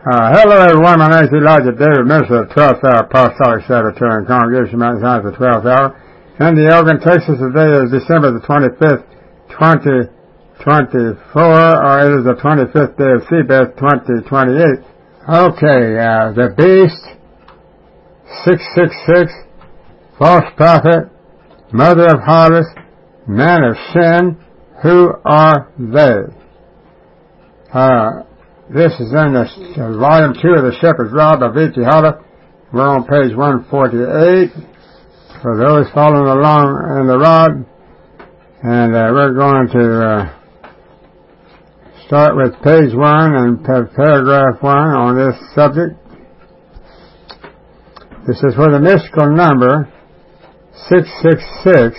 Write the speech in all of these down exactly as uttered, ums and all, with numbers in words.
Uh, hello everyone, my name is Elijah David, minister of the twelfth Hour Apostolic Secretary and Congregation of Mount Zion of the twelfth Hour. In the Elgin, Texas, today is December the twenty-fifth, twenty twenty-four, or it is the twenty-fifth day of Sebeth, twenty twenty-eight. Okay, uh, the beast, six six six, false prophet, mother of harlots, man of sin, who are they? Uh, This is in the uh, volume two of the Shepherd's Rod by V T Holler. We're on page one forty-eight for those following along in the rod. And uh, we're going to uh, start with page one and paragraph one on this subject. This is for the mystical number six six six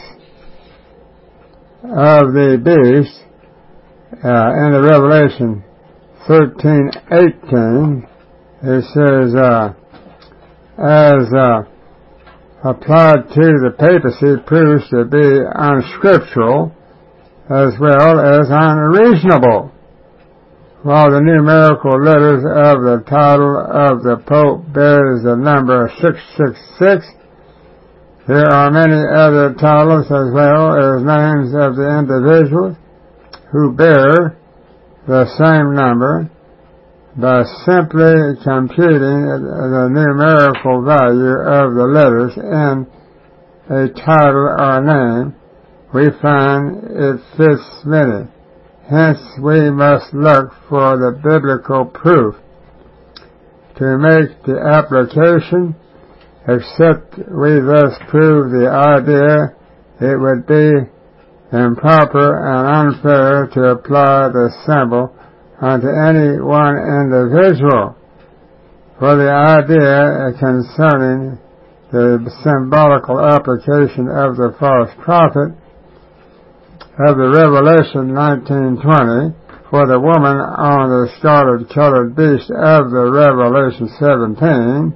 of the beast uh, in the Revelation thirteen eighteen. It says, uh, as uh, applied to the papacy, proves to be unscriptural as well as unreasonable. While the numerical letters of the title of the Pope bears the number six six six, there are many other titles as well as names of the individuals who bear the same number. By simply computing the numerical value of the letters in a title or name, we find it fits many. Hence, we must look for the biblical proof. To make the application, except we thus prove the idea, it would be improper and unfair to apply the symbol unto any one individual. For the idea concerning the symbolical application of the false prophet of the Revelation nineteen twenty, for the woman on the scarlet colored beast of the Revelation seventeen,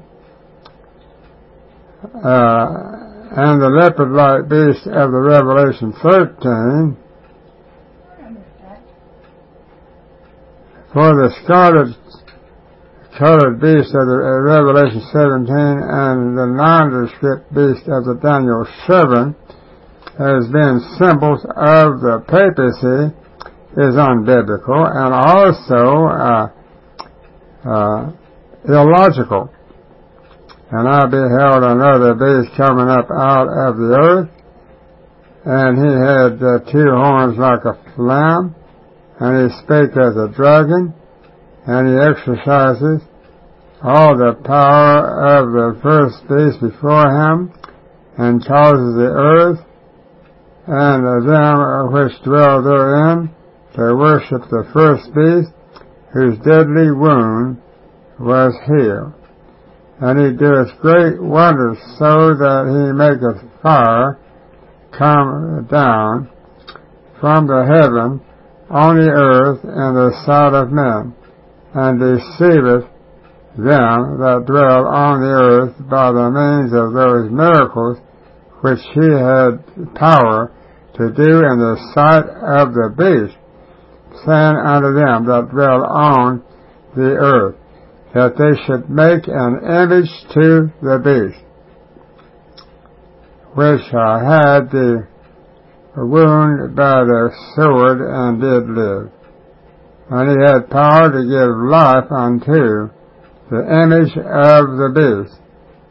uh, and the leopard-like beast of the Revelation thirteen, for the scarlet colored beast of the Revelation seventeen and the nondescript beast of the Daniel seven as being symbols of the papacy is unbiblical and also uh, uh, illogical. And I beheld another beast coming up out of the earth, and he had uh, two horns like a lamb, and he spake as a dragon, and he exercises all the power of the first beast before him, and causes the earth and them which dwell therein to worship the first beast, whose deadly wound was healed. And he doeth great wonders, so that he maketh fire come down from the heaven on the earth in the sight of men, and deceiveth them that dwell on the earth by the means of those miracles which he had power to do in the sight of the beast, saying unto them that dwell on the earth, that they should make an image to the beast, which uh, had the wound by the sword and did live. And he had power to give life unto the image of the beast,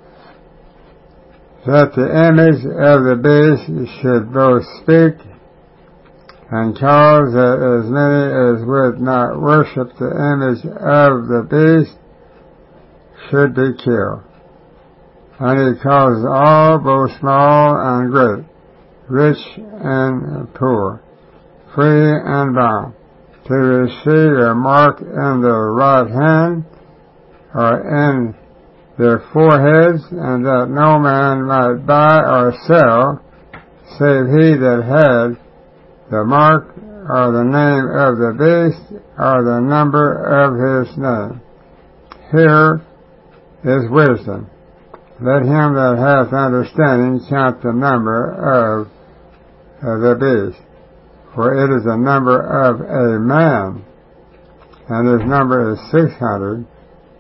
that the image of the beast should both speak and cause that as many as would not worship the image of the beast should be killed. And he causes all, both small and great, rich and poor, free and bound, to receive a mark in their right hand or in their foreheads, and that no man might buy or sell, save he that had the mark or the name of the beast or the number of his name. Here is wisdom. Let him that hath understanding count the number of uh, the beast, for it is the number of a man, and his number is six hundred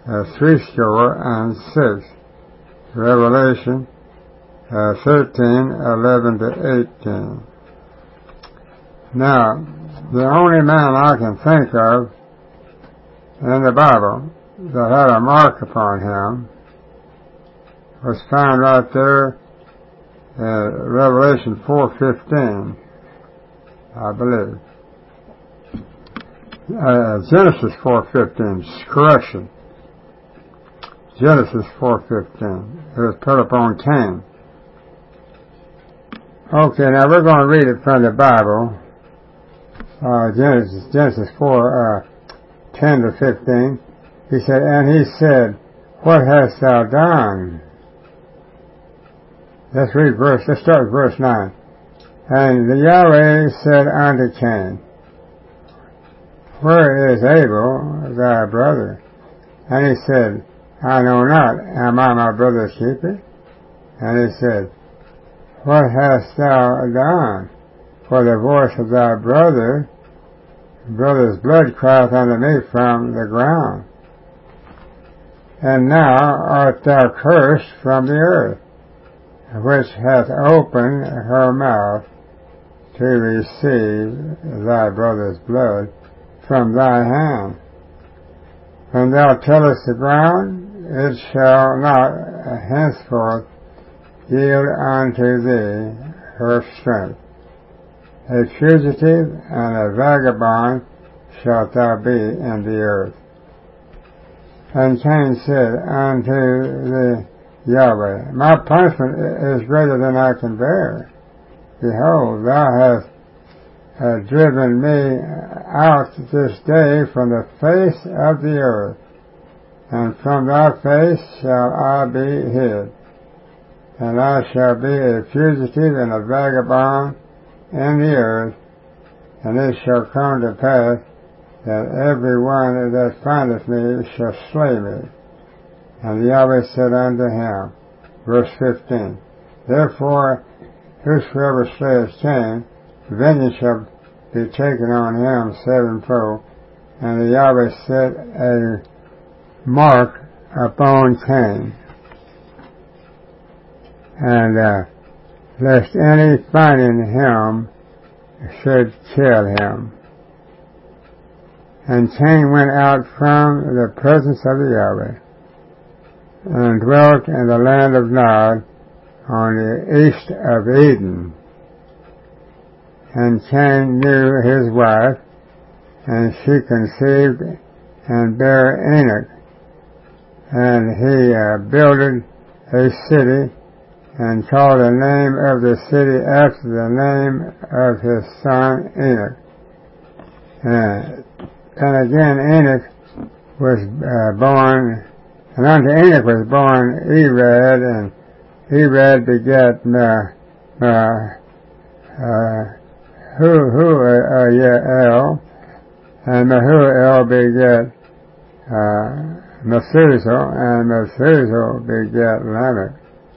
uh, threescore and six. Revelation uh, thirteen, eleven to eighteen. Now, the only man I can think of in the Bible that had a mark upon him was found right there in Revelation four fifteen, I believe. Uh, Genesis four fifteen, correction. Genesis four fifteen. It was put upon Cain. Okay, now we're going to read it from the Bible. Uh, Genesis, Genesis four, uh, ten to fifteen. He said, and he said, what hast thou done? Let's read verse, let's start with verse nine. And the Yahweh said unto Cain, where is Abel, thy brother? And he said, I know not, am I my brother's keeper? And he said, what hast thou done? For the voice of thy brother, brother's blood crieth unto me from the ground. And now art thou cursed from the earth, which hath opened her mouth to receive thy brother's blood from thy hand. When thou tillest the ground, it shall not henceforth yield unto thee her strength. A fugitive and a vagabond shalt thou be in the earth. And Cain said unto the Yahweh, my punishment is greater than I can bear. Behold, thou hast uh, driven me out this day from the face of the earth, and from thy face shall I be hid. And I shall be a fugitive and a vagabond in the earth, and it shall come to pass that every one that findeth me shall slay me. And Yahweh said unto him, verse fifteen, therefore whosoever slayeth Cain, vengeance shall be taken on him sevenfold. And the Yahweh set a mark upon Cain, and uh, lest any finding him should kill him. And Cain went out from the presence of the Yahweh, and dwelt in the land of Nod on the east of Eden. And Cain knew his wife, and she conceived and bare Enoch. And he uh, builded a city, and called the name of the city after the name of his son Enoch. Uh, and again Enoch was uh, born, and unto Enoch was born Ered, and Ered begat Ma, Ma, uh, Mahujael, and Mahujael begat uh, Methuselah, and Methuselah begat Lamech.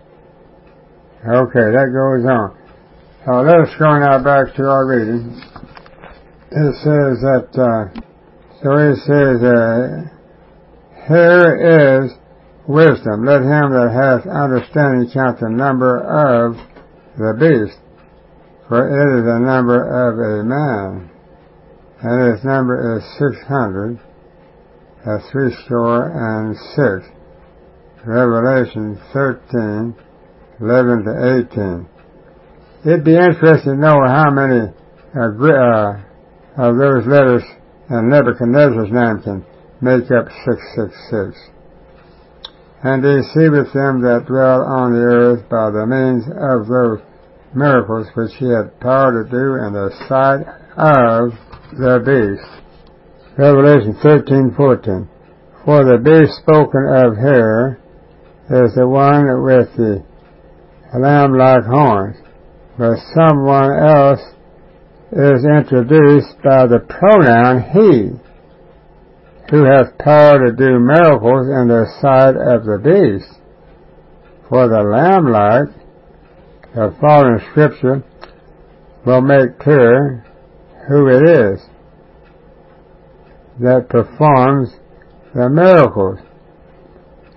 Okay, that goes on. Now let us go now back to our reading. It says that, uh, so it says, uh, here is wisdom. Let him that hath understanding count the number of the beast, for it is the number of a man, and his number is six hundred, uh, threescore and six. Revelation thirteen, eleven to eighteen. It'd be interesting to know how many uh, uh, of those letters in Nebuchadnezzar's name can make up six six six. And deceiveth them that dwell on the earth by the means of those miracles which he had power to do in the sight of the beast. Revelation thirteen fourteen. For the beast spoken of here is the one with the lamb-like horns, but someone else is introduced by the pronoun he, who hath power to do miracles in the sight of the beast. For the lamb-like, the following scripture will make clear who it is that performs the miracles.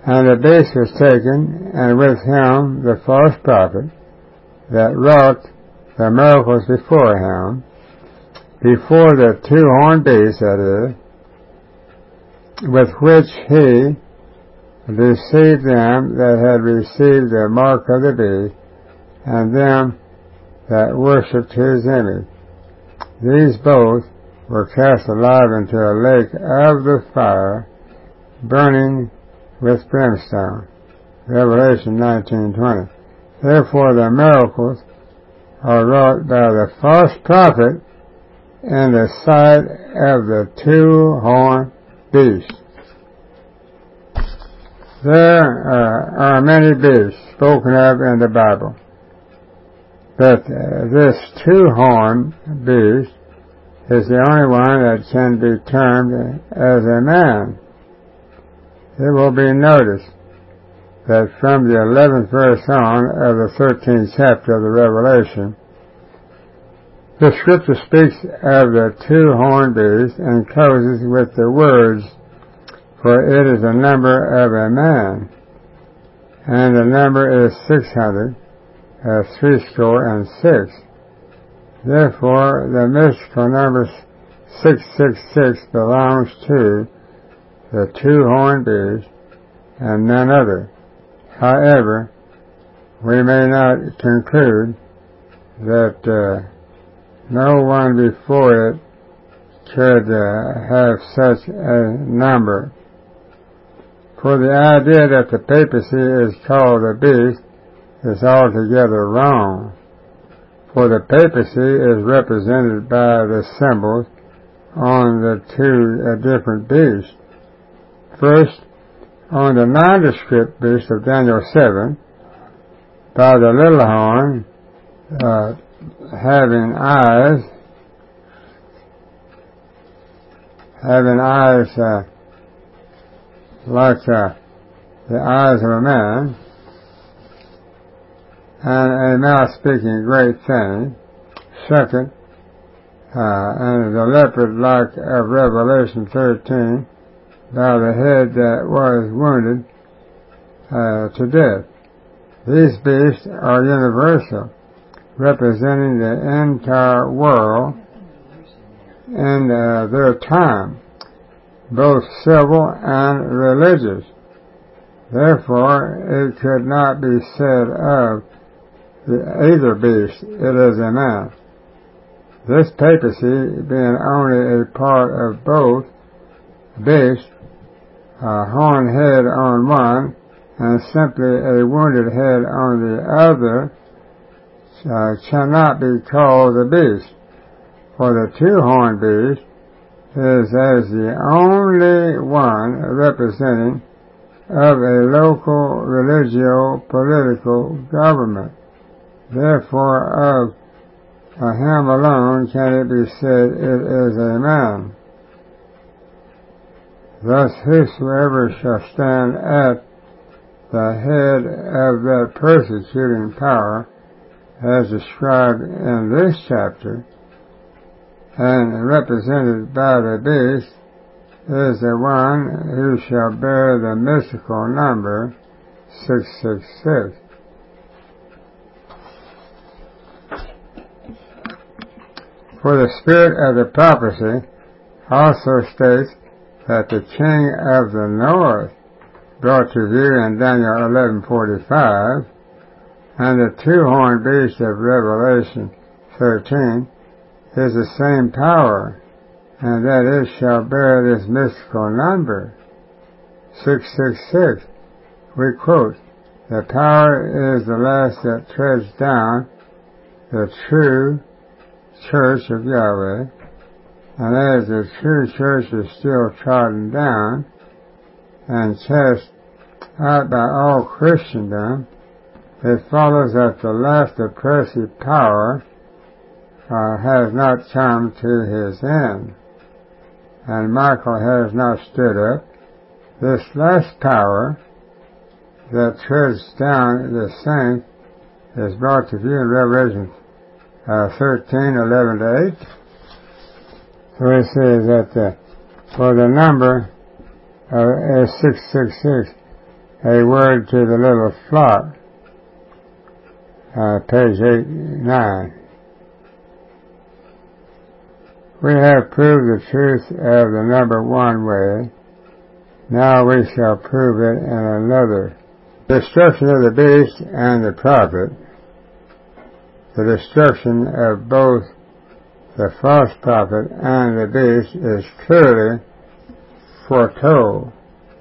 And the beast was taken, and with him the false prophet that wrought the miracles before him, before the two-horned beast, that is, with which he deceived them that had received the mark of the beast, and them that worshipped his image. These both were cast alive into a lake of the fire, burning with brimstone. Revelation nineteen twenty. Therefore the miracles are wrought by the false prophet in the sight of the two-horned beast. There uh, are many beasts spoken of in the Bible, but uh, this two-horned beast is the only one that can be termed as a man. It will be noticed that from the eleventh verse on of the thirteenth chapter of the Revelation, the Scripture speaks of the two-horned beast and closes with the words, "For it is the number of a man, and the number is six hundred, uh, threescore and six." Therefore, the mystical number six six six belongs to the two-horned beast and none other. However, we may not conclude that uh, no one before it could uh, have such a number. For the idea that the papacy is called a beast is altogether wrong. For the papacy is represented by the symbols on the two uh, different beasts. First, on the nondescript beast of Daniel seven, by the little horn uh, having eyes, having eyes uh, like uh, the eyes of a man, and a mouth speaking great things. Second, uh, and the leopard like of Revelation thirteen, by the head that was wounded uh, to death. These beasts are universal, representing the entire world in uh, their time, both civil and religious. Therefore, it could not be said of either beast, "It is a man." This papacy being only a part of both beasts, a horned head on one and simply a wounded head on the other, uh, cannot be called the beast. For the two-horned beast is as the only one representing of a local religio-political government. Therefore, of uh, him alone can it be said, "It is a man." Thus, whosoever shall stand at the head of that persecuting power, as described in this chapter, and represented by the beast, is the one who shall bear the mystical number six six six. For the spirit of the prophecy also states that the king of the north brought to view in Daniel eleven forty-five, and the two-horned beast of Revelation thirteen is the same power, and that it shall bear this mystical number, six six six. We quote, "The power is the last that treads down the true church of Yahweh, and as the true church is still trodden down and cast out by all Christendom, it follows that the last oppressive power uh, has not come to his end, and Michael has not stood up. This last power that treads down the saint is brought to view in Revelation uh, thirteen, eleven to eight. So it says that uh, for the number uh, is six six six, a word to the little flock, uh, page eighty-nine. We have proved the truth of the number one way. Now we shall prove it in another. The destruction of the beast and the prophet, the destruction of both the false prophet and the beast is clearly foretold.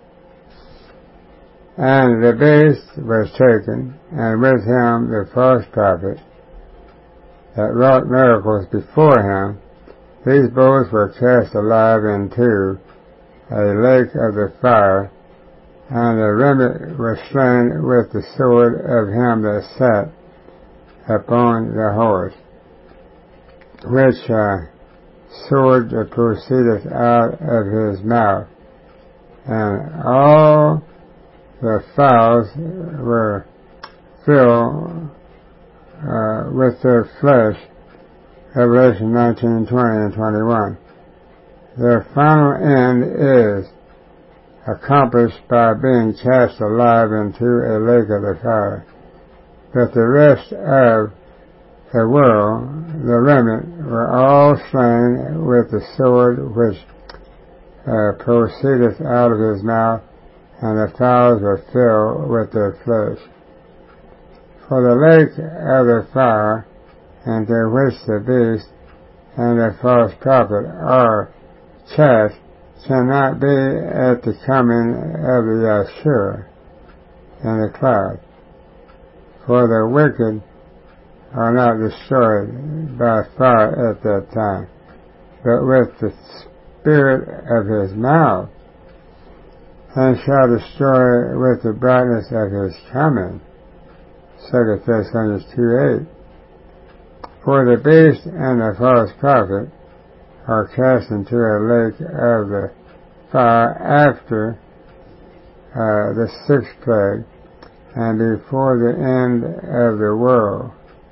And the beast was taken, and with him the false prophet that wrought miracles before him. These both were cast alive into a lake of the fire, and the remnant was slain with the sword of him that sat upon the horse, which uh, sword proceedeth out of his mouth, and all the fowls were filled uh, with their flesh. Revelation nineteen, twenty and twenty-one. Their final end is accomplished by being cast alive into a lake of the fire. But the rest of the world, the remnant, were all slain with the sword which uh, proceedeth out of his mouth, and the fowls were filled with their flesh. For the lake of the fire, into which the beast and the false prophet are cast, cannot be at the coming of the Yahshua in the cloud. For the wicked are not destroyed by fire at that time, but with the spirit of his mouth, and shall destroy with the brightness of his coming. Second Thessalonians two eight. For the beast and the false prophet are cast into a lake of the fire after uh, the sixth plague, and before the end of the world.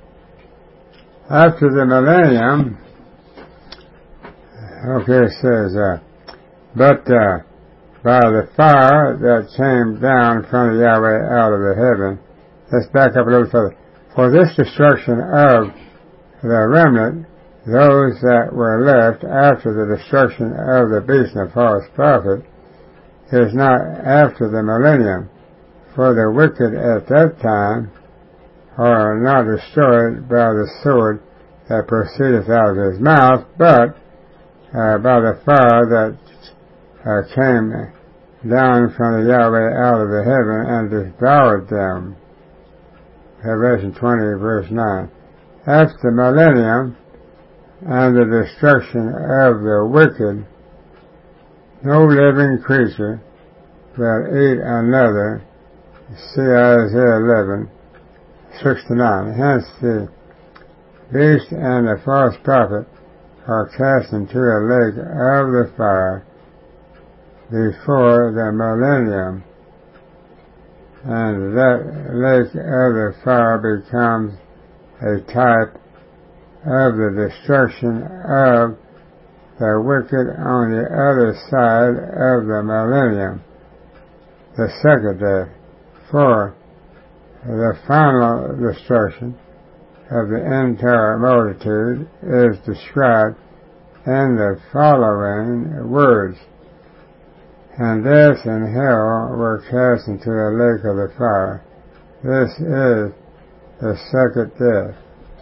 After the millennium, okay, it says, uh, but uh, by the fire that came down from Yahweh out of the heaven, let's back up a little further. For this destruction of the remnant, those that were left after the destruction of the beast and the false prophet, is not after the millennium. For the wicked at that time are not destroyed by the sword that proceedeth out of his mouth, but uh, by the fire that uh, came down from the Yahweh out of the heaven and devoured them. Revelation twenty, verse nine. After the millennium and the destruction of the wicked, no living creature will eat another. See Isaiah eleven, six to nine. Hence the beast and the false prophet are cast into a lake of the fire before the millennium, and that lake of the fire becomes a type of the destruction of the wicked on the other side of the millennium, the second death. For the final destruction of the entire multitude is described in the following words: and death and hell were cast into a lake of the fire. This is the second death.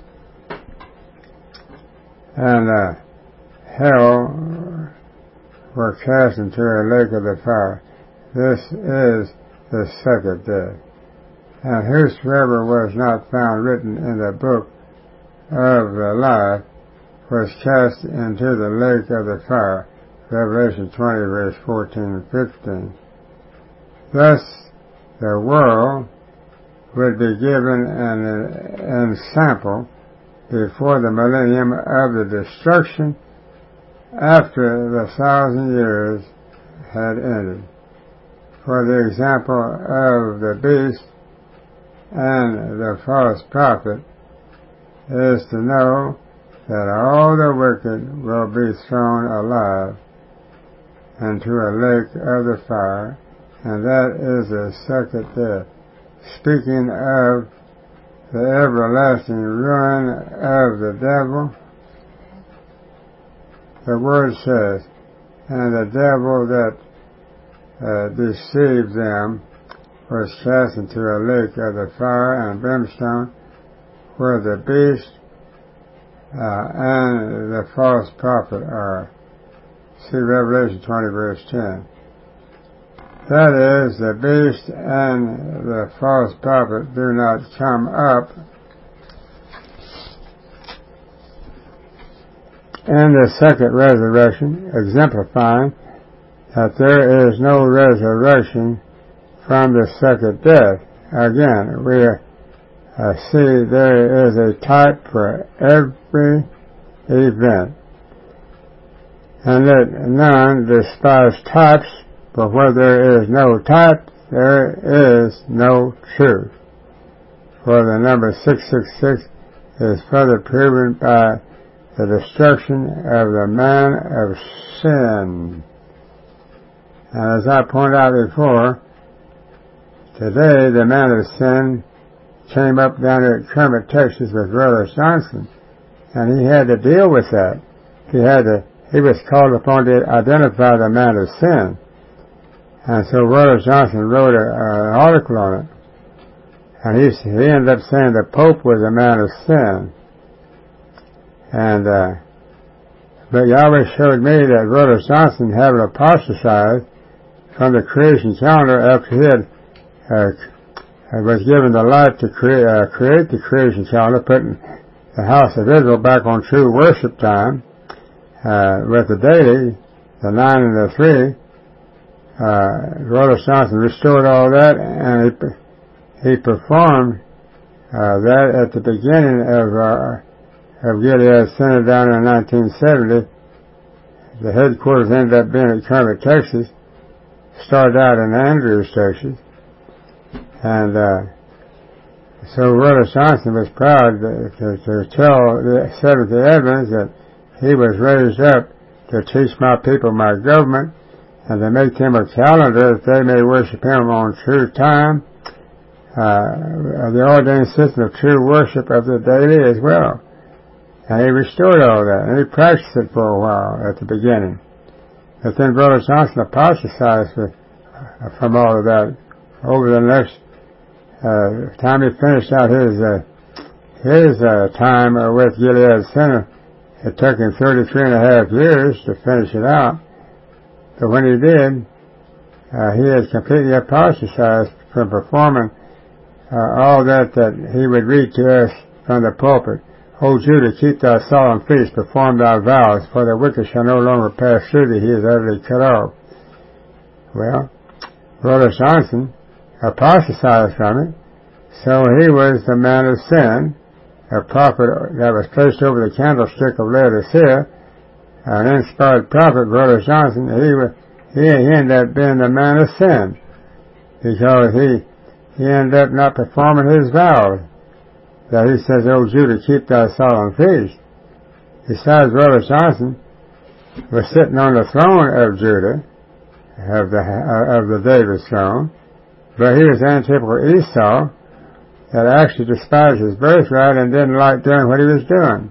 And uh, hell were cast into a lake of the fire. This is the second death. And whosoever was not found written in the book of the life was cast into the lake of the fire. Revelation twenty, verse fourteen and fifteen. Thus, the world would be given an ensample before the millennium of the destruction after the thousand years had ended. For the example of the beast and the false prophet is to know that all the wicked will be thrown alive into a lake of the fire, and that is the second death. Speaking of the everlasting ruin of the devil, the word says, and the devil that uh, deceived them was cast into a lake of the fire and brimstone, where the beast uh, and the false prophet are. See Revelation twenty, verse ten. That is, the beast and the false prophet do not come up in the second resurrection, exemplifying that there is no resurrection from the second death. Again, we uh, see there is a type for every event, and let none despise types, but where there is no type, there is no truth. For the number six six six is further proven by the destruction of the man of sin. And as I pointed out before, today the man of sin came up down here at Kermit, Texas with Brother Johnson, and he had to deal with that. He had to, he was called upon to identify the man of sin. And so Brother Johnson wrote an article on it. And he, he ended up saying the Pope was a man of sin. And, uh, but Yahweh showed me that Brother Johnson having apostatized from the creation calendar after he had, uh, was given the light to create, uh, create the creation calendar, putting the house of Israel back on true worship time, uh, with the daily, the nine and the three. Uh, Brother Johnson restored all that, and he, he performed uh, that at the beginning of uh, of Gilead Synod down in nineteen seventy. The headquarters ended up being at Kermit, Texas. Started out in Andrews, Texas, and uh, so Brother Johnson was proud to, to, to tell the Seventh-day Adventists that he was raised up to teach my people my government, and to make him a calendar that they may worship him on true time, uh, the ordained system of true worship of the daily as well. And he restored all that, and he practiced it for a while at the beginning. But then Brother Johnson apostatized with, uh, from all of that. Over the next uh, time he finished out his uh, his uh, time uh, with Gilead Center, it took him thirty-three and a half years to finish it out. But when he did, uh, he had completely apostatized from performing uh, all that that he would read to us from the pulpit. O Judah, keep thy solemn feast, perform thy vows, for the wicked shall no longer pass through thee, he is utterly cut off. Well, Brother Johnson apostatized from it, so he was the man of sin, a prophet that was placed over the candlestick of Laodicea, an inspired prophet, Brother Johnson. He, he, he ended up being the man of sin, because he, he ended up not performing his vows. That he says, O Judah, keep thy solemn feast. Besides, Brother Johnson was sitting on the throne of Judah, of the, uh, of the David throne, but he was antitypical Esau that actually despised his birthright and didn't like doing what he was doing.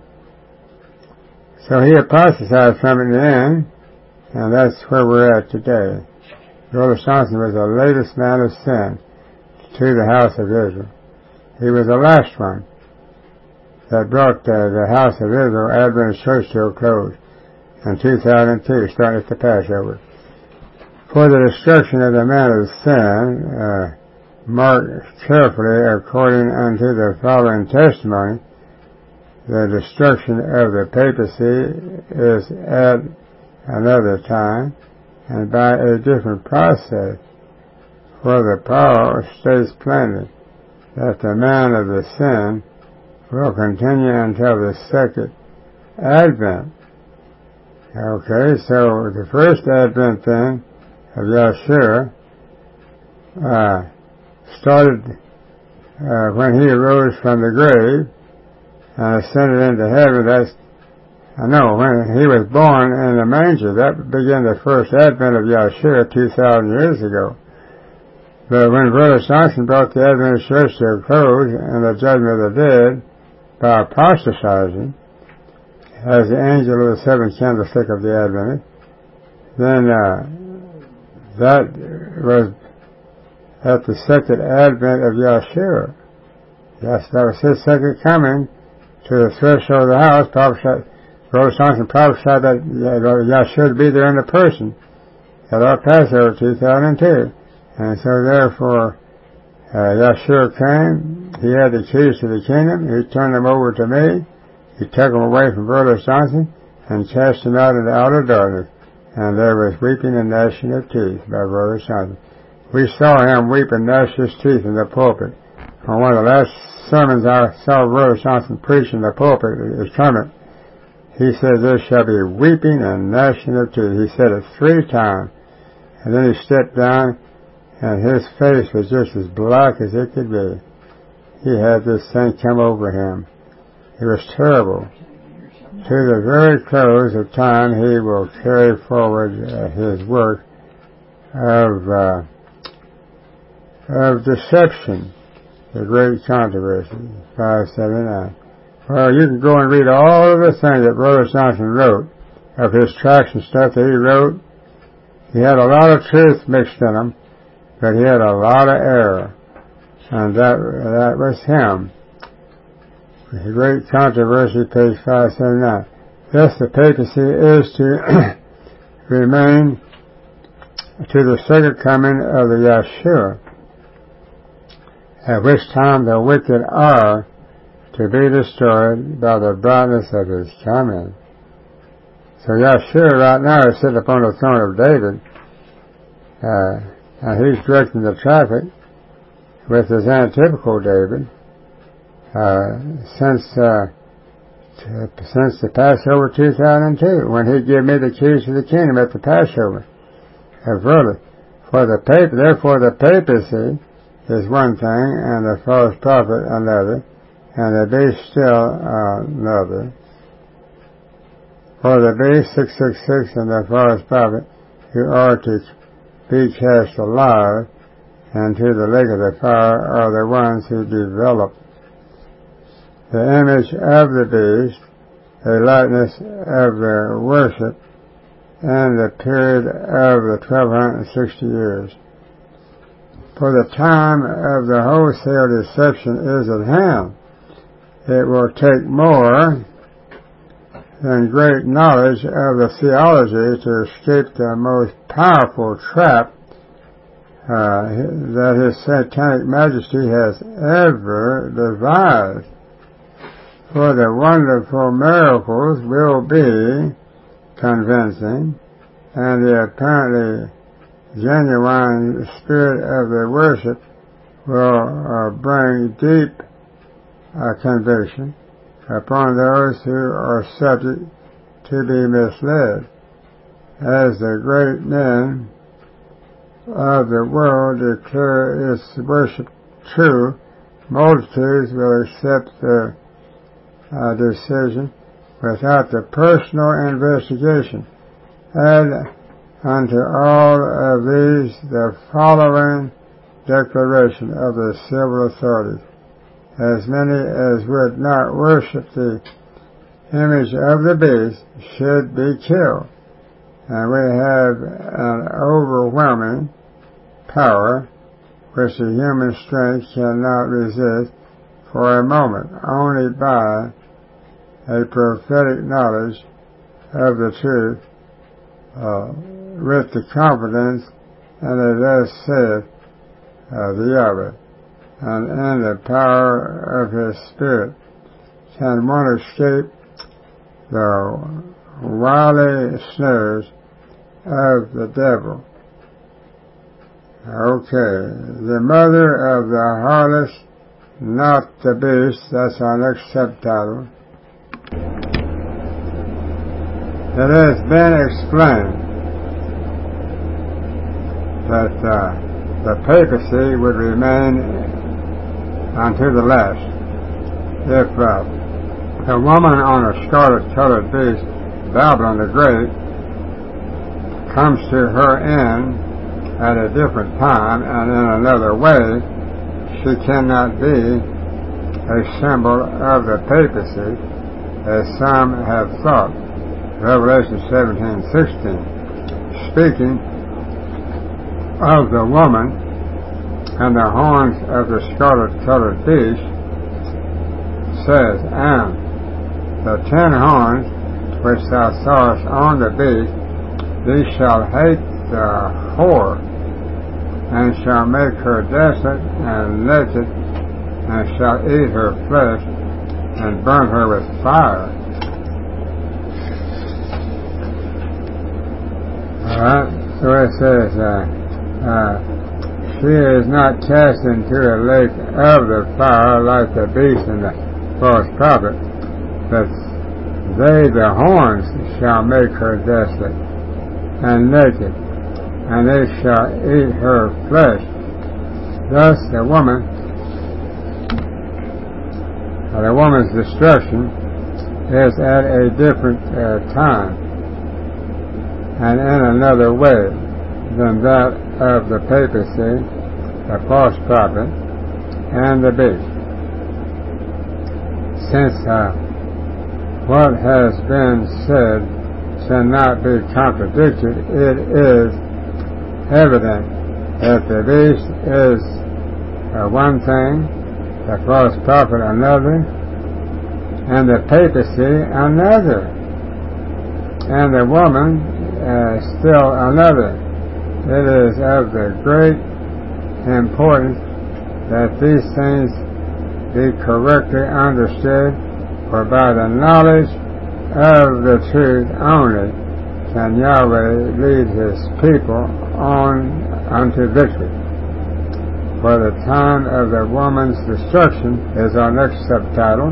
So he apostatized from it in the end, and that's where we're at today. Brother Johnson was the latest man of sin to the house of Israel. He was the last one that brought uh, the house of Israel, Adventist Church, to a close in two thousand two, starting at the Passover. For the destruction of the man of sin, uh, marked carefully according unto the following testimony, the destruction of the papacy is at another time and by a different process, for the power states plainly that the man of the sin will continue until the second advent. Okay, so the first advent then of Yahshua uh, started uh, when he arose from the grave and ascended into heaven. That's, I know, when he was born in the manger, that began the first advent of Yahshua two thousand years ago. But when Brother Johnson brought the Adventist Church to a close and the judgment of the dead by apostatizing as the angel of the seventh candlestick of the Adventist, then uh, that was at the second advent of Yahshua. Yes, that was his second coming to the threshold of the house. Prophesied, Brother Johnson prophesied that Yahshua would be there in the person at our Passover two thousand two. And so therefore, uh, Yahshua came, he had the keys to the kingdom, he turned them over to me, he took them away from Brother Johnson, and cast them out into outer darkness. And there was weeping and gnashing of teeth by Brother Johnson. We saw him weep and gnash his teeth in the pulpit. On one of the last sermons I saw Brother Johnson preach in the pulpit, his trumpet, he said, there shall be weeping and gnashing of teeth. He said it three times. And then he stepped down, and his face was just as black as it could be. He had this thing come over him. It was terrible. To the very close of time, he will carry forward uh, his work of uh, of deception, the great controversy, five seventy-nine. Well, you can go and read all of the things that Brother Johnson wrote, of his tracts and stuff that he wrote. He had a lot of truth mixed in them, but he had a lot of error, and that that was him. The great controversy, page five seventy-nine. Thus the papacy is to remain to the second coming of the Yahshua, at which time the wicked are to be destroyed by the brightness of his coming. So Yahshua right now is sitting upon the throne of David, uh, and he's directing the traffic with his antitypical David, uh, since, uh, t- since the Passover two thousand two, when he gave me the keys to the kingdom at the Passover. Uh, really, for the papacy, therefore the papacy is one thing, and the false prophet another, and the beast still uh, another. For the beast six six six and the false prophet, who are to be cast alive, and to the lake of the fire are the ones who develop the image of the beast, a likeness of their worship, and the period of the twelve sixty years. For the time of the wholesale deception is at hand. It will take more than great knowledge of the theology to escape the most powerful trap uh, that His Satanic Majesty has ever devised. For the wonderful miracles will be convincing, and the apparently genuine spirit of the worship will uh, bring deep uh, conviction upon those who are subject to be misled. As the great men of the world declare its worship true, multitudes will accept the uh, decision without the personal investigation. And unto all of these the following declaration of the civil authorities: as many as would not worship the image of the beast should be killed. And we have an overwhelming power which the human strength cannot resist for a moment, only by a prophetic knowledge of the truth, uh, with the confidence, and it thus saith uh, the other, and in the power of his spirit. Can one escape the wily snares of the devil? Okay, the mother of the harlot, not the beast, that's our next subtitle. It has been explained that uh, the papacy would remain unto the last. If uh, a woman on a scarlet-colored beast, Babylon the Great, comes to her end at a different time and in another way, she cannot be a symbol of the papacy, as some have thought. Revelation seventeen sixteen, speaking of the woman and the horns of the scarlet-colored beast, says, and the ten horns which thou sawest on the beast, these shall hate the whore, and shall make her desolate and naked, and shall eat her flesh, and burn her with fire. Alright, so it says, uh, uh, she is not cast into a lake of the fire like the beast and the false prophet, but they, the horns, shall make her desolate and naked, and they shall eat her flesh. Thus the woman, uh, the woman's destruction is at a different uh, time and in another way than that of the papacy, the false prophet, and the beast. Since uh, what has been said cannot be contradicted, it is evident that the beast is uh, one thing, the false prophet another, and the papacy another, and the woman uh, still another. It is of the great importance that these things be correctly understood, for by the knowledge of the truth only can Yahweh lead his people on unto victory. For the time of the woman's destruction is our next subtitle.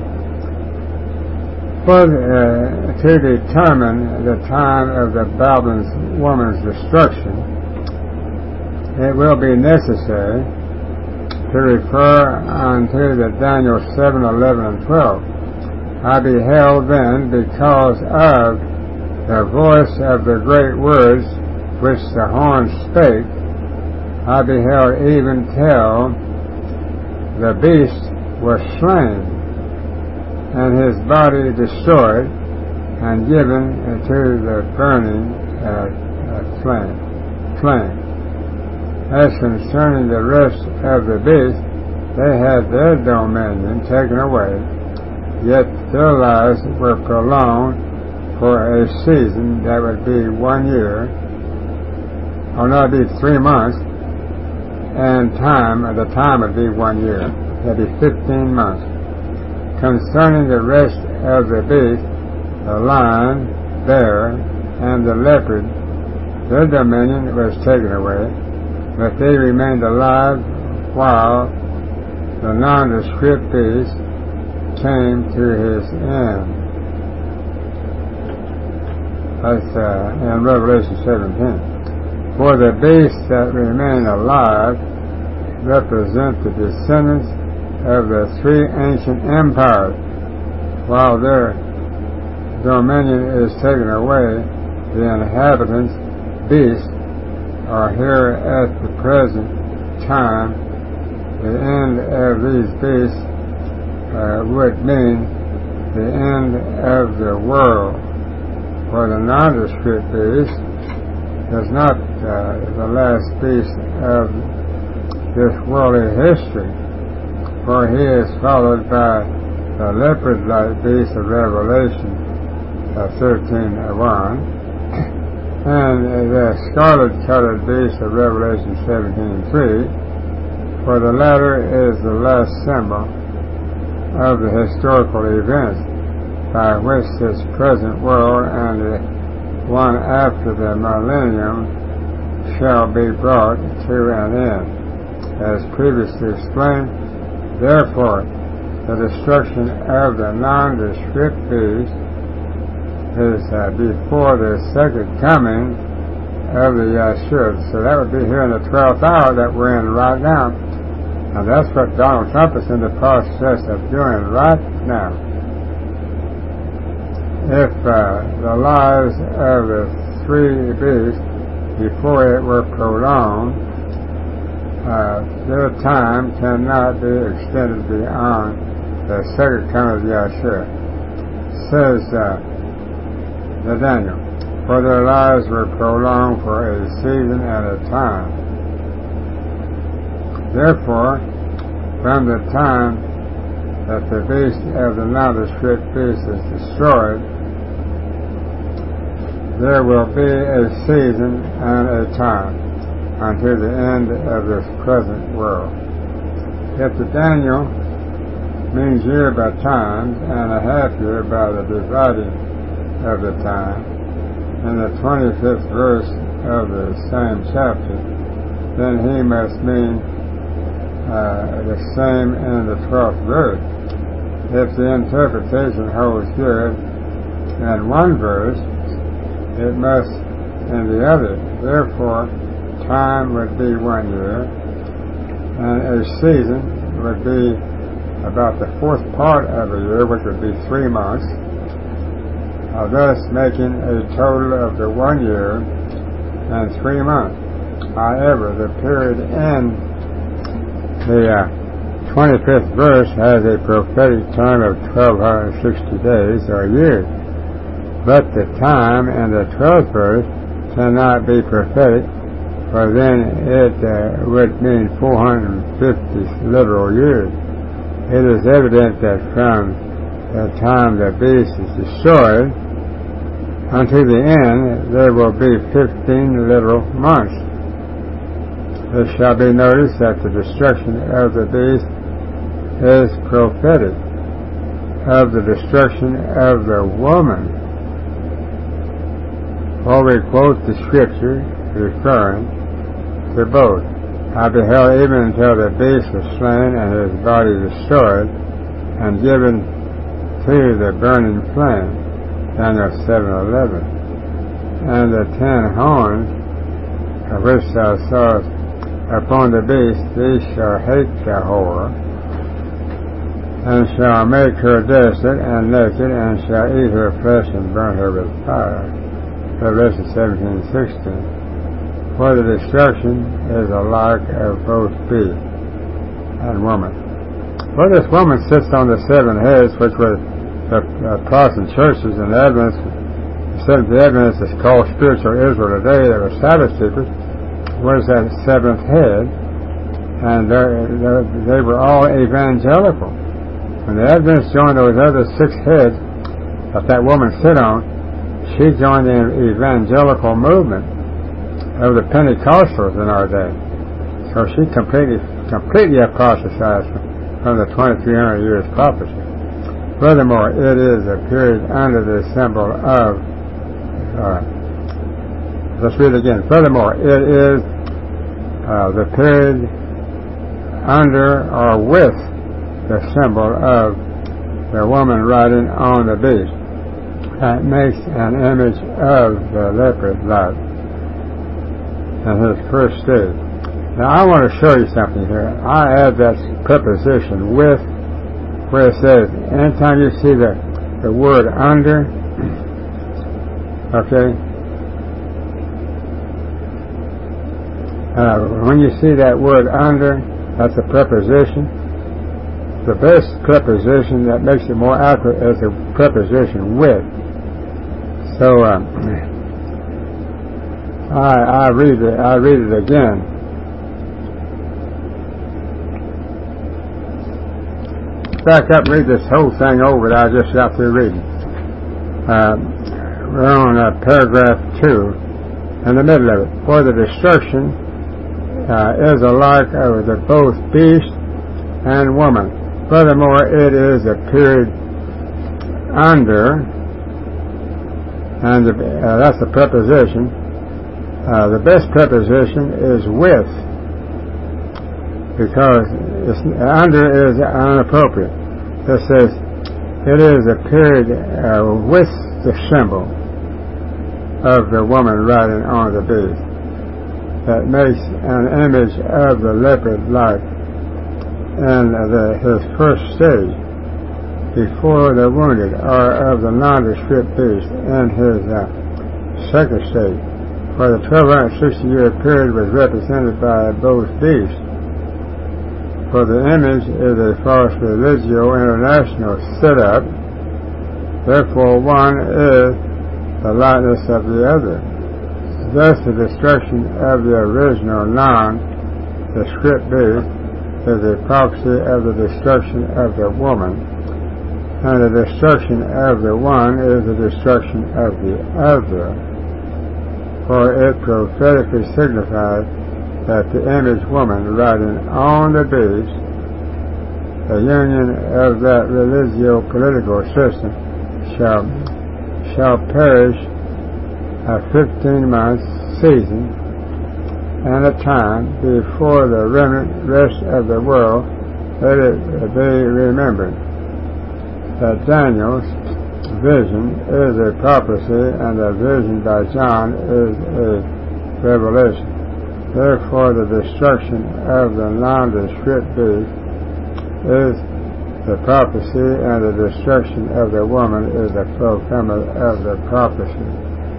For uh, to determine the time of the Babylon's woman's destruction, it will be necessary to refer unto the Daniel seven, eleven, and twelve. I beheld then, because of the voice of the great words which the horn spake, I beheld even till the beast was slain, and his body destroyed, and given to the burning uh, uh, flame. flame. As concerning the rest of the beast, they had their dominion taken away, yet their lives were prolonged for a season that would be one year, or not be three months, and time, the time would be one year. That'd be fifteen months. Concerning the rest of the beast, the lion, bear, and the leopard, their dominion was taken away, but they remained alive while the nondescript beast came to his end. That's uh, in Revelation seventeen. For the beasts that remain alive represent the descendants of the three ancient empires. While their dominion is taken away, the inhabitants, beasts, are here at the present time. The end of these beasts uh, would mean the end of the world. For the nondescript beast is not uh, the last beast of this worldly history, for he is followed by the leopard-like beast of Revelation uh, thirteen one, and the scarlet-colored beast of Revelation seventeen three, for the latter is the last symbol of the historical events by which this present world and the one after the millennium shall be brought to an end. As previously explained, therefore, the destruction of the nondescript beast is uh, before the second coming of the Yeshua. So that would be here in the twelfth hour that we're in right now. And that's what Donald Trump is in the process of doing right now. If uh, the lives of the three beasts before it were prolonged, uh, their time cannot be extended beyond the second coming of Yahshua. Says uh, the Daniel, for their lives were prolonged for a season and a time. Therefore, from the time that the beast of the nondescript beast is destroyed, there will be a season and a time unto the end of this present world. If the Daniel means year by times and a half year by the dividing of the time, in the twenty-fifth verse of the same chapter, then he must mean uh, the same in the twelfth verse. If the interpretation holds good in one verse, it must in the other. Therefore, time would be one year, and a season would be about the fourth part of a year, which would be three months, uh, thus making a total of the one year and three months. However, the period in the uh, twenty-fifth verse has a prophetic term of twelve sixty days or years. But the time in the twelfth verse cannot be prophetic, for then it uh, would mean four hundred fifty literal years. It is evident that from the time the beast is destroyed unto the end, there will be fifteen literal months. It shall be noticed that the destruction of the beast is prophetic of the destruction of the woman. For we quote the scripture referring to both. I beheld even until the beast was slain and his body destroyed and given to the burning flame. Daniel seven eleven. And the ten horns of which thou sawest upon the beast, these shall hate the whore, and shall make her desolate and naked, and shall eat her flesh and burn her with fire. Revelation seventeen sixteen. For the destruction is alike of both beast and woman. For this woman sits on the seven heads, which were the uh, Protestant churches and Adventists. The Seventh-day Adventists is called spiritual Israel today. They were Sabbath keepers. Was that seventh head, and they're, they're, they were all evangelical. When the Adventists joined those other six heads that that woman sit on, she joined the evangelical movement of the Pentecostals in our day. So she completely completely apostatized from the twenty-three hundred years prophecy. Furthermore, it is a period under the symbol of uh, let's read it again. Furthermore, it is uh, the period under or with the symbol of the woman riding on the beast. That makes an image of the leopard like in his first stage. Now I want to show you something here. I add that preposition with, where it says, anytime you see the, the word under, okay, uh, when you see that word under, that's a preposition. The best preposition that makes it more accurate is the preposition with. So uh, I, I read it. I read it again. Back up and read this whole thing over that I just got through reading. Uh, we're on uh, paragraph two, in the middle of it. For the destruction uh, is alike of the both beast and woman. Furthermore, it is a period under. And the, uh, that's the preposition. Uh, the best preposition is with, because it's, under is inappropriate. It says it is a period uh, with the symbol of the woman riding on the beast that makes an image of the leopard like in the, his first stage, before the wounded, or of the nondescript beast in his uh, second state. For the twelve sixty year period was represented by both beasts. For the image is a false religio international set-up, therefore one is the likeness of the other. Thus the destruction of the original non, the script beast, is a proxy of the destruction of the woman, and the destruction of the one is the destruction of the other. For it prophetically signifies that the image woman riding on the beast, the union of that religio-political system, shall shall perish a fifteen month season and a time before the remnant rest of the world. Let it be remembered that Daniel's vision is a prophecy and the vision by John is a revelation. Therefore the destruction of the nondescript beast is the prophecy, and the destruction of the woman is the fulfillment of the prophecy.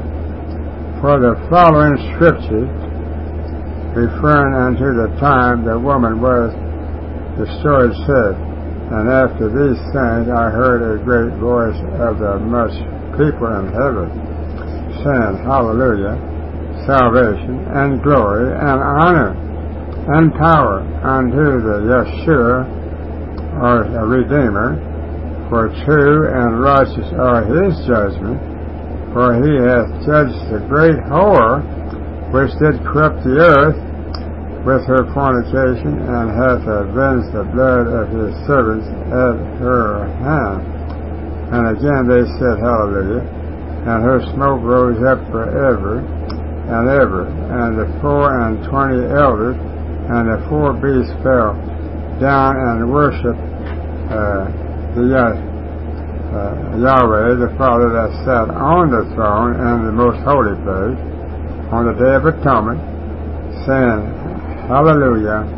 For the following scriptures, referring unto the time the woman was destroyed, said, And after these things I heard a great voice of the much people in heaven, saying, Hallelujah, salvation, and glory, and honor, and power unto the Yeshua, or a Redeemer, for true and righteous are his judgments, for he hath judged the great whore, which did corrupt the earth with her fornication, and hath avenged the blood of his servants at her hand. And again they said, Hallelujah, and her smoke rose up forever and ever. And the four and twenty elders and the four beasts fell down and worshipped uh, the uh, Yahweh, the Father that sat on the throne in the most holy place on the Day of Atonement, saying, Hallelujah.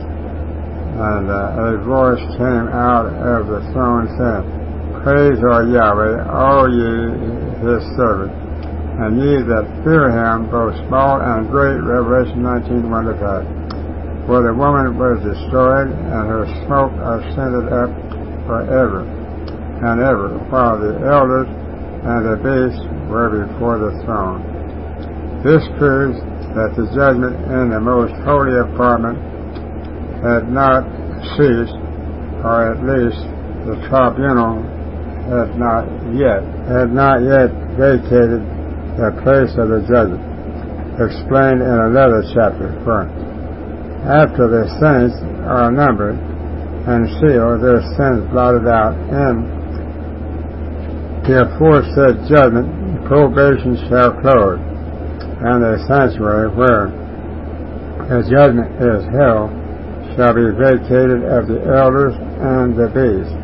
And uh, a voice came out of the throne saying, Praise our Yahweh, all ye his servants, and ye that fear him, both small and great. Revelation nineteen, one to five. For the woman was destroyed, and her smoke ascended up forever and ever, while the elders and the beasts were before the throne. This proves that the judgment in the most holy apartment had not ceased, or at least the tribunal had not yet had not yet vacated the place of the judgment, explained in another chapter. For after the saints are numbered and sealed, their sins blotted out, and the aforesaid judgment, probation shall close, and the sanctuary where the judgment is held shall be vacated of the elders and the beast,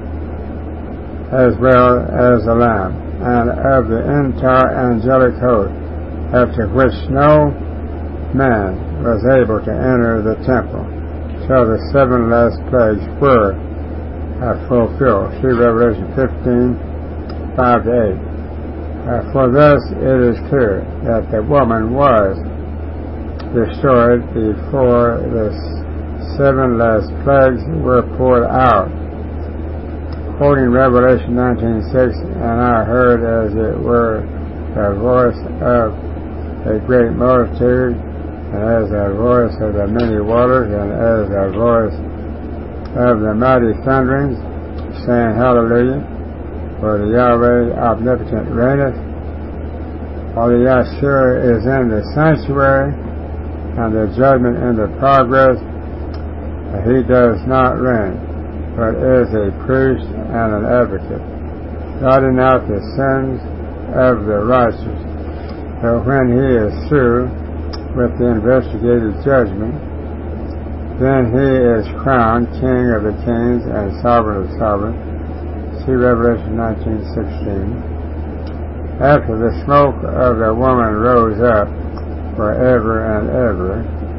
as well as the Lamb, and of the entire angelic host, after which no man was able to enter the temple till the seven last plagues were uh, fulfilled. See Revelation fifteen, five to eight. Uh, for thus it is clear that the woman was destroyed before the seven last plagues were poured out. Quoting Revelation nineteen six, and I heard as it were the voice of a great multitude, and as the voice of the many waters, and as the voice of the mighty thunderings, saying, Hallelujah, for the Yahweh omnipotent reigneth, for the Yeshua is in the sanctuary, and the judgment in the progress, and he does not reign, but is a priest and an advocate, blotting out the sins of the righteous. So when he is through with the investigative judgment, then he is crowned King of the kings and Sovereign of sovereigns. See Revelation nineteen sixteen. After the smoke of the woman rose up forever and ever,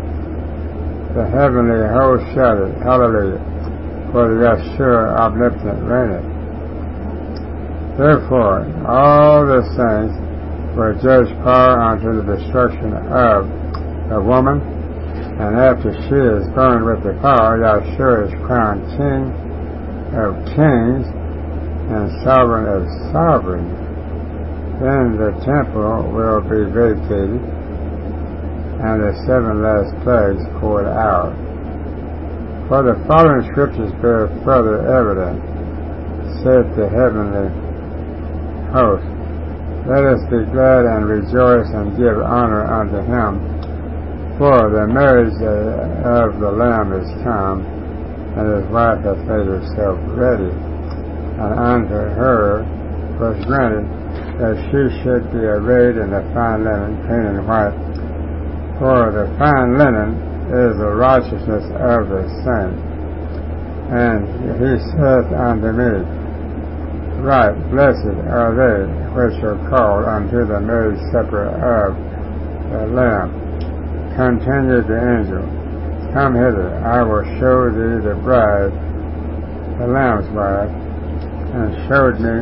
the heavenly host shouted, Hallelujah, for the Yeshua omnipotent reigneth. Therefore all the saints will judge power unto the destruction of the woman, and after she is burned with the fire, Yahshua is crowned King of kings and sovereign of sovereigns. Then the temple will be vacated, and the seven last plagues poured out. For the following scriptures bear further evidence, said the heavenly host, let us be glad and rejoice and give honor unto him, for the marriage of the Lamb is come, and his wife hath made herself ready, and unto her was granted that she should be arrayed in the fine linen, clean and white, for the fine linen is the righteousness of the saints. And he saith unto me, right, blessed are they which are called unto the marriage supper of the Lamb. Continued the angel, come hither, I will show thee the bride, the Lamb's wife, and showed me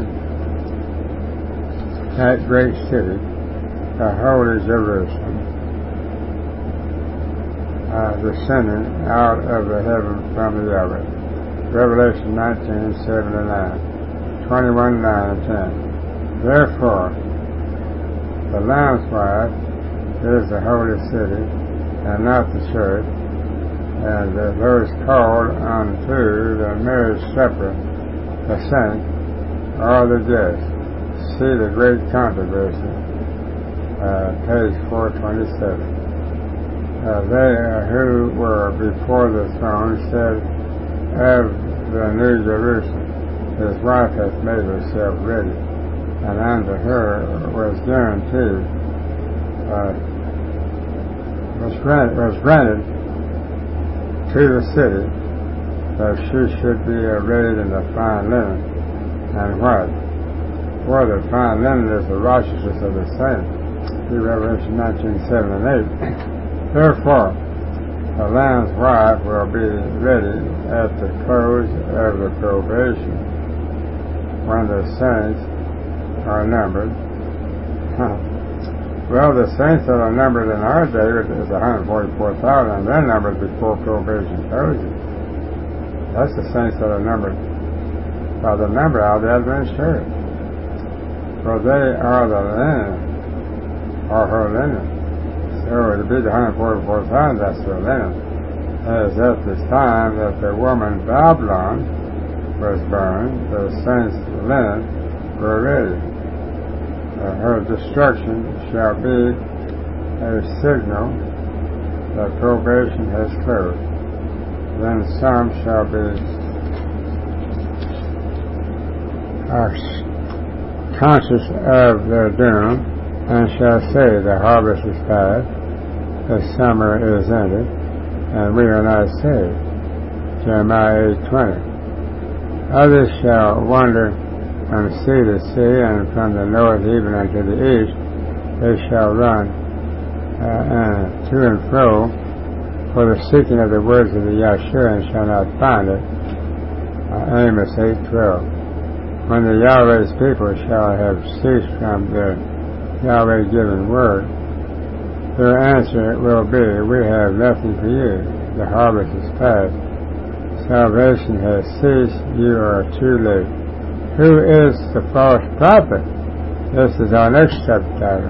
that great city, the holy Jerusalem, uh, descending out of the heaven from the Yahweh. Revelation nineteen, seven and nine. twenty-one, nine and ten. Therefore, the Lamb's wife is the holy city, and not the church, and uh, those called unto the marriage supper, the saints, are the guests. See the great controversy, uh, page four twenty-seven. Uh, they uh, who were before the throne said of the New Jerusalem, his wife hath made herself ready, and unto her was guaranteed, uh, was granted, was granted to the city that she should be arrayed in the fine linen and white. For the fine linen is the righteousness of the saints. See Revelation nineteen, seven and eight. Therefore, the Lamb's wife will be ready at the close of the probation, when the saints are numbered. Well, the saints that are numbered in our day is one hundred forty-four thousand, and they're numbered before probation closes. That's the saints that are numbered by the number out of the Adventist Church. For they are the linen, or her linen. So to be the one hundred forty-four thousand, that's their linen. As at this time that the woman Babylon was burned, the saints' linen were ready. Uh, her destruction shall be a signal that probation has closed. Then some shall be uh, conscious of their doom, and shall say, the harvest is past, the summer is ended, and we are not saved. Jeremiah eight twenty. Others shall wander from sea to sea, and from the north even unto the east they shall run uh, and to and fro for the seeking of the words of the Yahshua, and shall not find it. Uh, Amos eight twelve. When the Yahweh's people shall have ceased from their Yahweh given word, their answer will be, we have nothing for you. The harvest is past. Salvation has ceased. You are too late. Who is the false prophet? This is our next subtitle.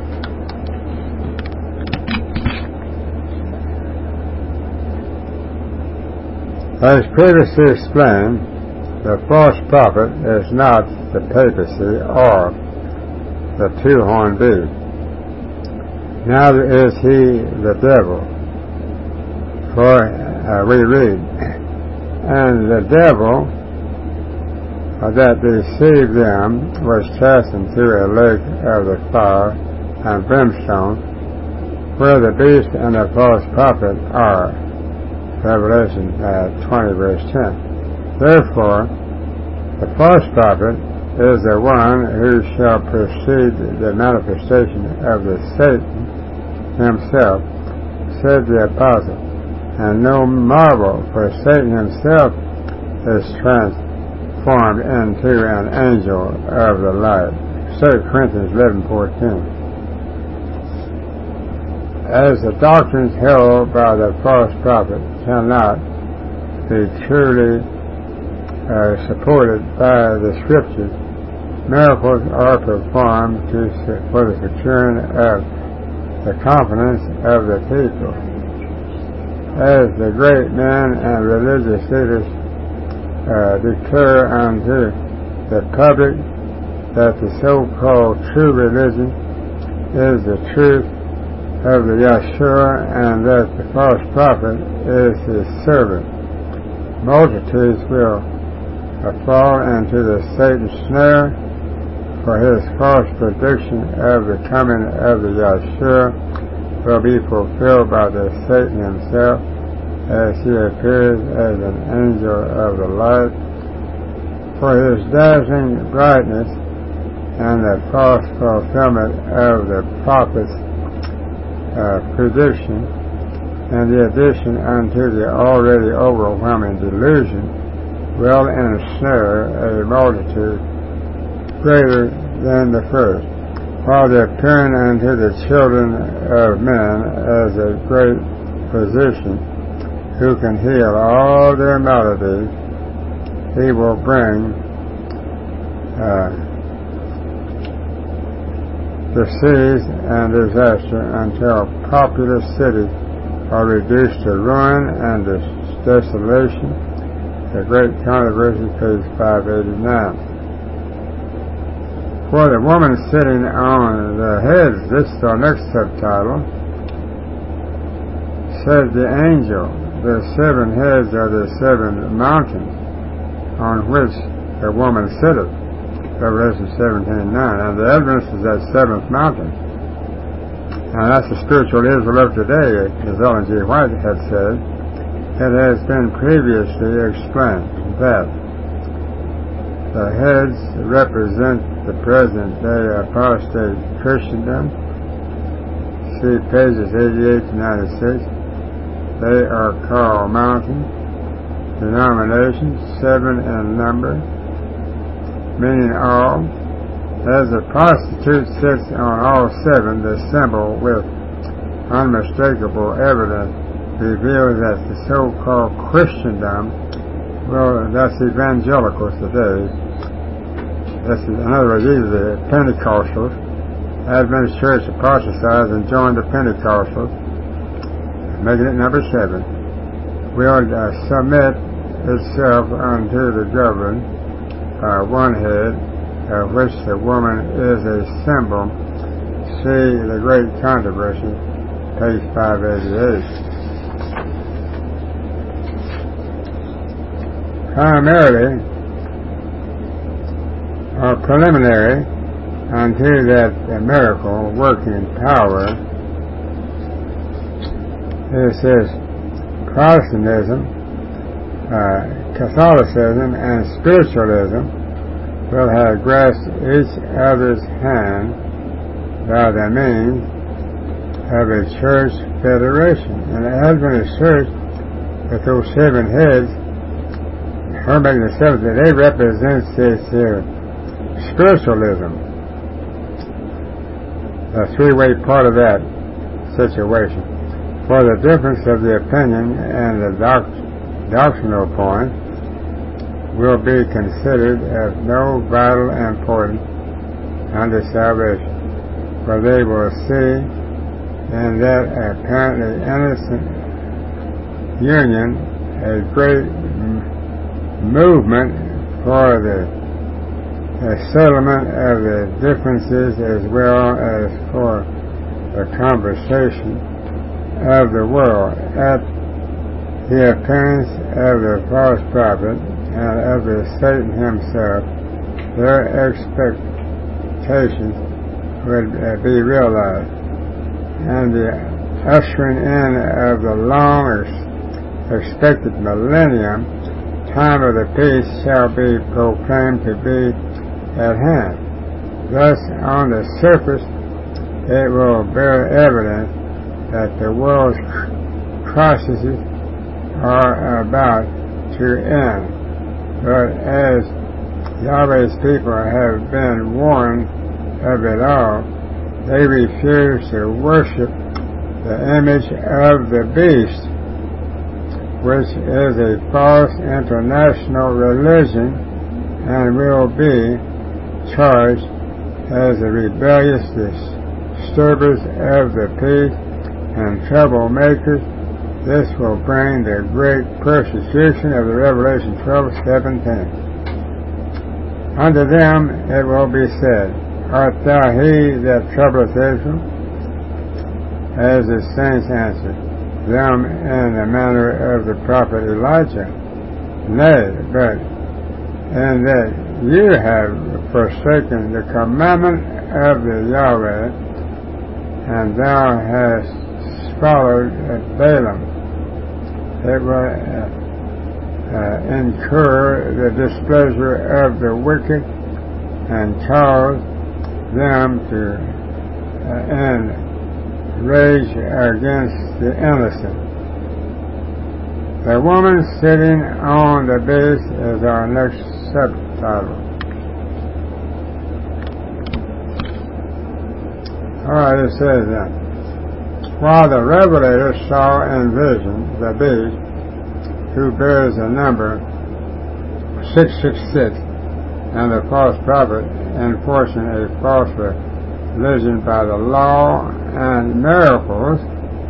As previously explained, the false prophet is not the papacy or the two-horned beast. Neither is he the devil. For uh, we read, and the devil that deceived them was cast into a lake of the fire and brimstone, where the beast and the false prophet are. Revelation uh, twenty, verse ten. Therefore, the false prophet is the one who shall precede the manifestation of the Satan himself, said the apostle. And no marvel, for Satan himself is transformed into an angel of the light. Second Corinthians eleven fourteen. As the doctrines held by the false prophet cannot be truly uh, supported by the Scriptures, miracles are performed to, for the securing of the confidence of the people. As the great men and religious leaders uh, declare unto the public that the so-called true religion is the truth of the Yeshua and that the false prophet is his servant, multitudes will fall into the Satan's snare, for his false prediction of the coming of the Yeshua will be fulfilled by the Satan himself as he appears as an angel of the light. For his dazzling brightness and the false fulfillment of the prophet's uh, prediction and the addition unto the already overwhelming delusion will ensnare a multitude greater than the first, while the appearing unto the children of men as a great physician who can heal all their maladies, he will bring uh, disease and disaster until populous cities are reduced to ruin and desolation. The Great Controversy, page five eighty-nine. For the woman sitting on the heads, this is our next subtitle, said the angel, the seven heads are the seven mountains on which the woman sitteth, Revelation seventeen nine, and the evidence is that seventh mountain. And that's the spiritual Israel of today, as Ellen G. White had said. It has been previously explained that the heads represent the present-day apostate Christendom. See pages eighty-eight to ninety-six. They are called mountain denominations, seven in number, meaning all. As the prostitute sits on all seven, the symbol with unmistakable evidence reveals that the so-called Christendom, well, that's evangelicals today. That's, in other words, these are the Pentecostals. Adventist Church apostatized and joined the Pentecostals, making it number seven. Will uh, submit itself unto the governed by one head, of which the woman is a symbol. See the Great Controversy, page five eighty-eight. Primarily, or preliminary unto that miracle working power, it says Protestantism, uh, Catholicism, and spiritualism will have grasped each other's hand by the means of a church federation. And the Adventist Church, with those seven heads, her making the seventh, they represent this uh, spiritualism, the three-way part of that situation. For the difference of the opinion and the doct- doctrinal point will be considered of no vital importance unto salvation, for they will see in that apparently innocent union a great m- movement for the, the settlement of the differences as well as for the conversation of the world. At the appearance of the false prophet and of the Satan himself, their expectations would uh, be realized, and the ushering in of the long expected millennium, time of the peace, shall be proclaimed to be at hand. Thus, on the surface, it will bear evidence that the world's crises are about to end. But as Yahweh's people have been warned of it all, they refuse to worship the image of the beast, which is a false international religion and will be charged as the rebellious disturbers of the peace and troublemakers. This will bring the great persecution of the Revelation twelve seventeen. Unto them it will be said, Art thou he that troubleth Israel? As the saints answered them in the manner of the prophet Elijah. Nay, but in that you have forsaken the commandment of the Yahweh, and thou hast followed Balaam. It will uh, uh, incur the displeasure of the wicked and cause them to uh, end rage against the innocent. The woman sitting on the beast is our next subtitle. Alright, it says that while the Revelator saw in vision the beast, who bears the number six six six, and the false prophet enforcing a false religion by the law and miracles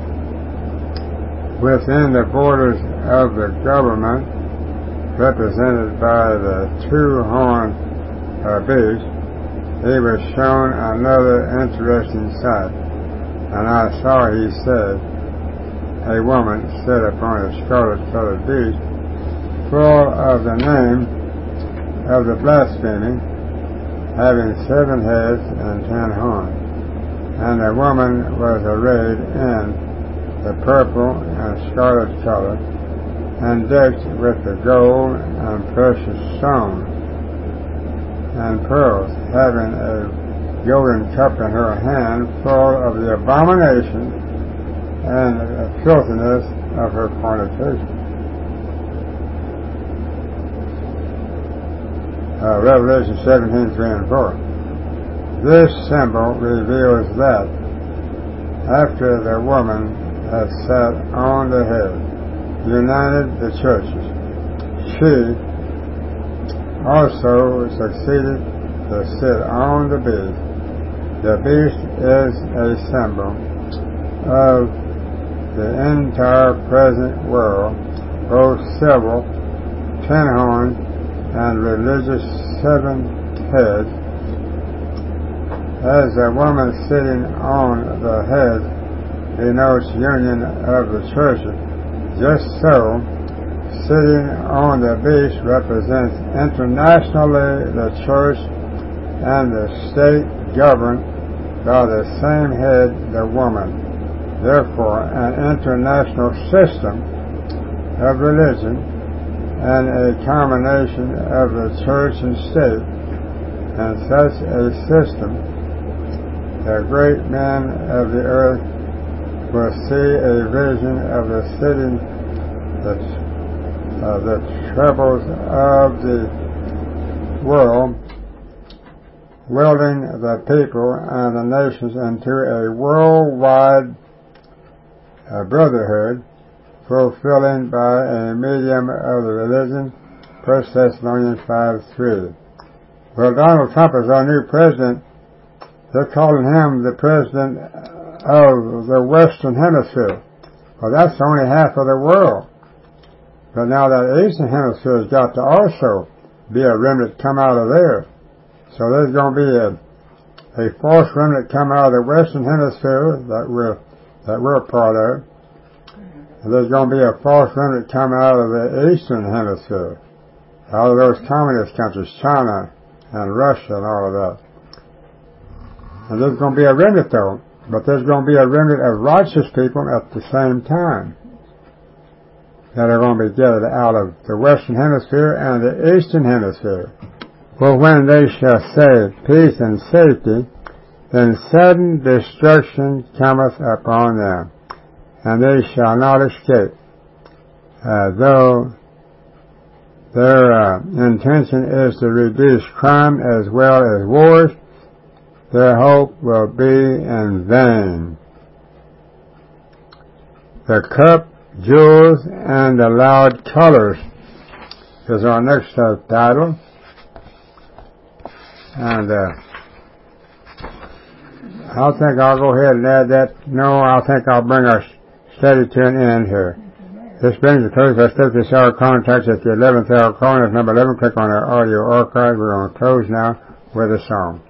within the borders of the government, represented by the two-horned uh, beast, he was shown another interesting sight. And I saw, he said, a woman sat upon a scarlet-colored beast, full of the name of the blasphemy, having seven heads and ten horns. And the woman was arrayed in the purple and scarlet color, and decked with the gold and precious stones and pearls, having a golden cup in her hand, full of the abomination and the filthiness of her fornication. Uh, Revelation seventeen, three and four. This symbol reveals that after the woman has sat on the head, united the churches, she also succeeded to sit on the beast. The beast is a symbol of the entire present world, both civil, ten horns, and religious seven heads. As the woman sitting on the head denotes union of the churches, just so sitting on the beast represents internationally the church and the state governed by the same head, the woman. Therefore, an international system of religion and a combination of the church and state. And such a system, the great men of the earth will see a vision of the sitting, the, uh, the troubles of the world, wielding the people and the nations into a worldwide uh, brotherhood, fulfilling by a medium of the religion, First Thessalonians five three. Well, Donald Trump is our new president. They're calling him the president of the Western Hemisphere. Well, that's only half of the world. But now that Eastern Hemisphere has got to also be a remnant come out of there. So there's going to be a, a false remnant come out of the Western Hemisphere that we're, that we're a part of. And there's going to be a false remnant come out of the Eastern Hemisphere. Out of those communist countries, China and Russia and all of that. And there's going to be a remnant though, but there's going to be a remnant of righteous people at the same time that are going to be gathered out of the Western Hemisphere and the Eastern Hemisphere. For when they shall say peace and safety, then sudden destruction cometh upon them, and they shall not escape, uh, though their uh, intention is to reduce crime as well as wars, their hope will be in vain. The cup, jewels, and the loud colors is our next subtitle. And uh, I think I'll go ahead and add that. No, I think I'll bring our study to an end here. This brings the close. I step this hour contacts at the eleventh hour. Calling at number eleven. Click on our audio archive. We're going to close now with a song.